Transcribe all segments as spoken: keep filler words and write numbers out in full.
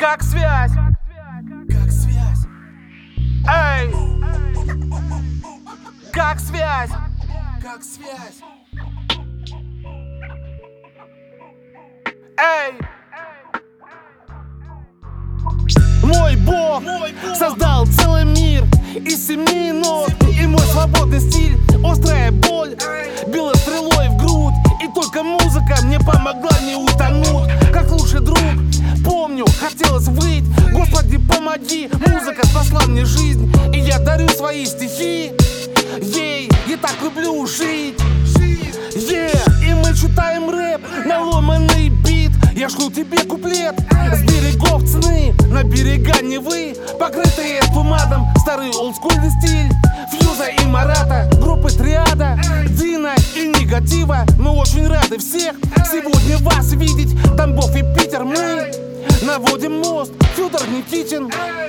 Как связь, как связь, эй, как связь, как связь, эй. Мой Бог создал целый мир из семи нот, и мой свободный стиль острая боль била стрелой в грудь, и только музыка мне помогла не утонуть. Как лучший друг, помню, хотелось выть. Господи, помоги, музыка спасла мне жизнь, и я дарю свои стихи ей. Я так люблю жить, yeah. И мы читаем рэп на ломаный бит. Я шлю тебе куплет с берегов Цны на берега Невы, покрытые туманом, старый олдскульный стиль Фьюза и Марата, группы Триада, Дина и Негатива. Мы очень рады всех сегодня вас видеть. Тамбов и Питер, мы наводим мост. Федор Никитин,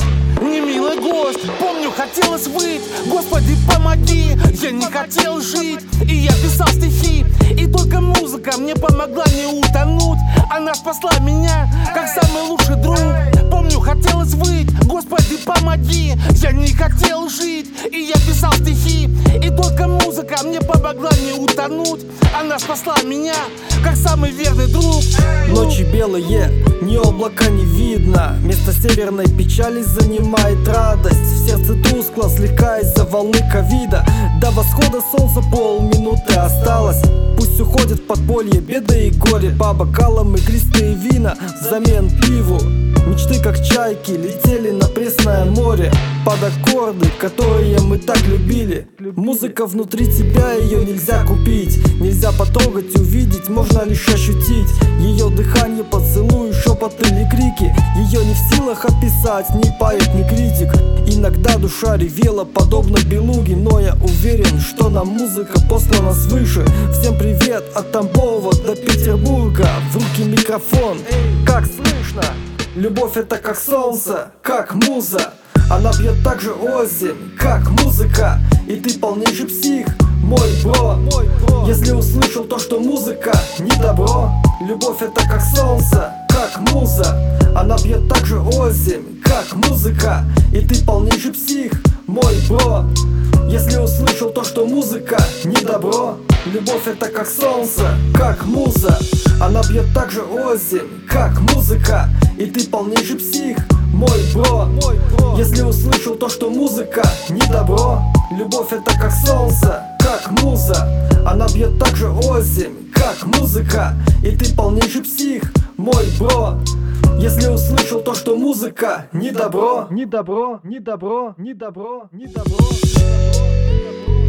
не милый гость. Помню, хотелось выть. Господи, помоги, я не хотел жить. И я писал стихи, и только музыка мне помогла не утонуть. Она спасла меня, как самый лучший друг. Помню, хотелось выть. Господи, помоги, я не хотел жить. И я писал стихи, и только музыка мне помогла не утонуть. Она спасла меня, как самый верный друг. Ночи белые, ни облака не видно. Место северной печали занимает радость. В сердце тускло, слегка из-за волны ковида. До восхода солнца полминуты осталось. Пусть уходит в подполье беды и горе. По бокалам игристые вина взамен пиву. Мечты, как чайки, летели на пресное море под аккорды, которые мы так любили. Музыка внутри тебя, ее нельзя купить. Нельзя потрогать, увидеть, можно лишь ощутить. Ее дыхание, поцелуй, шепот или крики. Ее не в силах описать ни поэт, ни критик. Иногда душа ревела, подобно белуге, но я уверен, что нам музыка послана свыше. Всем привет от Тамбова до Петербурга. В руки микрофон, как слышно? Любовь это как солнце, как муза. Она бьет так же озимь, как музыка. И ты полнейший псих, мой бро. Если услышал то, что музыка не добро. Любовь это как солнце, как муза. Она бьет так же озимь, как музыка. И ты полнейший псих, мой бро. Если услышал то, что музыка не добро. Любовь это как солнце, как муза. Она бьет так же озимь, как музыка. И ты полнейший псих, мой бро. Если услышал то, что музыка не добро. Любовь это как солнце, как муза. Она бьет так же озимь, как музыка. И ты полнейший псих, мой бро. Если услышал то, что музыка не добро. Не добро, не добро, не добро, не добро, не добро.